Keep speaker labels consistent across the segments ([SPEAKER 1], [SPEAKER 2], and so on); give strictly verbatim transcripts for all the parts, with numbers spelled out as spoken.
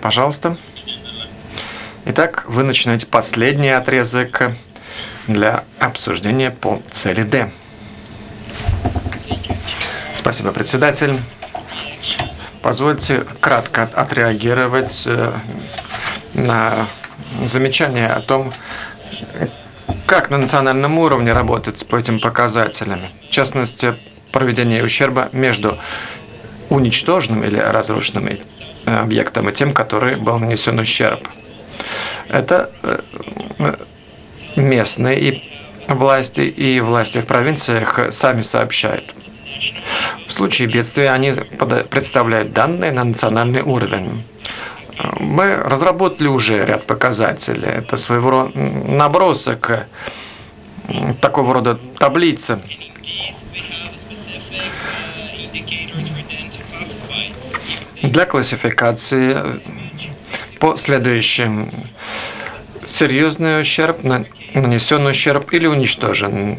[SPEAKER 1] пожалуйста. Итак, вы начинаете последний отрезок для обсуждения по цели D. Спасибо, председатель. Позвольте кратко отреагировать на замечание о том, как на национальном уровне работать по этим показателям. В частности, проведение ущерба между уничтоженным или разрушенным объектом и тем, который был нанесен ущерб. Это местные власти и власти в провинциях сами сообщают. В случае бедствия они представляют данные на национальный уровень. Мы разработали уже ряд показателей. Это своего рода набросок такого рода таблицы. Для классификации по следующим: серьезный ущерб, нанесенный ущерб или уничтожен.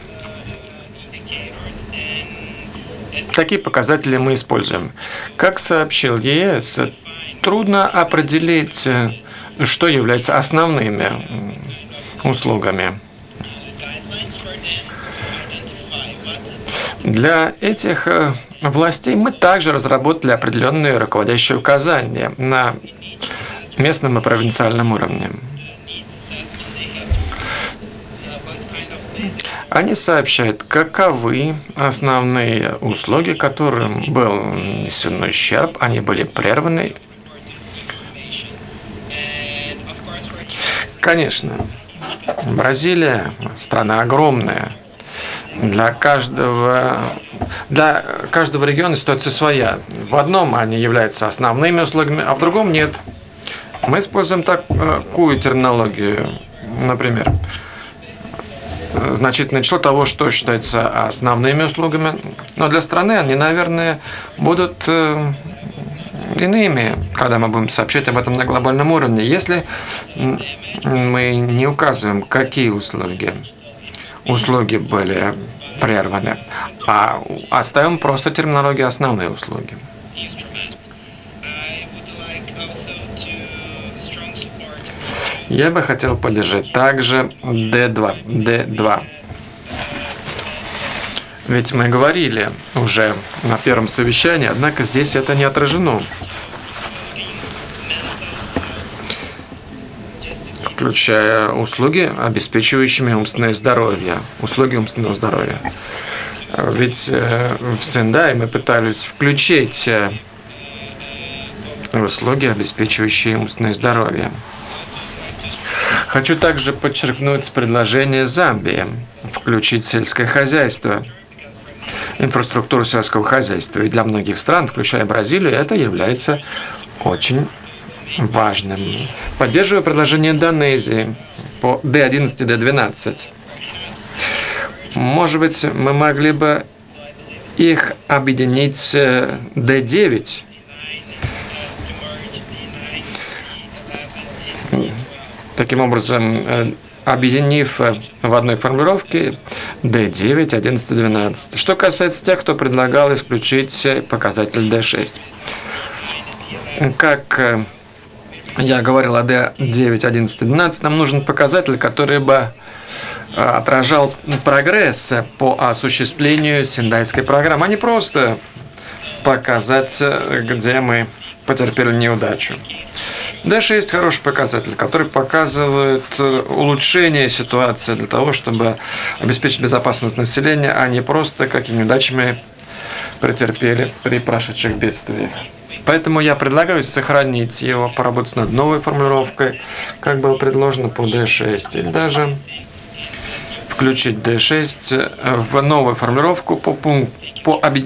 [SPEAKER 1] Такие показатели мы используем. Как сообщил ЕС, трудно определить, что является основными услугами. Для этих властей мы также разработали определенные руководящие указания на местном и провинциальном уровне. Они сообщают, каковы основные услуги, которым был нанесен ущерб, они были прерваны. Конечно, Бразилия – страна огромная. Для каждого, для каждого региона ситуация своя. В одном они являются основными услугами, а в другом нет. Мы используем такую терминологию, например, значительное число того, что считается основными услугами, но для страны они, наверное, будут иными, когда мы будем сообщать об этом на глобальном уровне. Если мы не указываем, какие услуги, услуги были прерваны, а оставим просто терминологию «основные услуги». Я бы хотел поддержать также Д два. Д два. Ведь мы говорили уже на первом совещании, однако здесь это не отражено. Включая услуги, обеспечивающие умственное здоровье. Услуги умственного здоровья. Ведь в Сендай мы пытались включить услуги, обеспечивающие умственное здоровье. Хочу также подчеркнуть предложение Замбии включить сельское хозяйство, инфраструктуру сельского хозяйства. И для многих стран, включая Бразилию, это является очень важным. Поддерживаю предложение Индонезии по Д одиннадцать и Д двенадцать. Может быть, мы могли бы их объединить Д девять. Таким образом, объединив в одной формулировке Д девять, одиннадцать и двенадцать. Что касается тех, кто предлагал исключить показатель Д шесть. Как я говорил о Д девять, одиннадцать и двенадцать, нам нужен показатель, который бы отражал прогресс по осуществлению сендайской программы, а не просто показать, где мы потерпели неудачу. Д шесть – хороший показатель, который показывает улучшение ситуации для того, чтобы обеспечить безопасность населения, а не просто какими неудачами претерпели при прошедших бедствиях. Поэтому я предлагаю сохранить его, поработать над новой формулировкой, как было предложено по Д шесть, или даже включить Д шесть в новую формулировку по, пункту, по объединению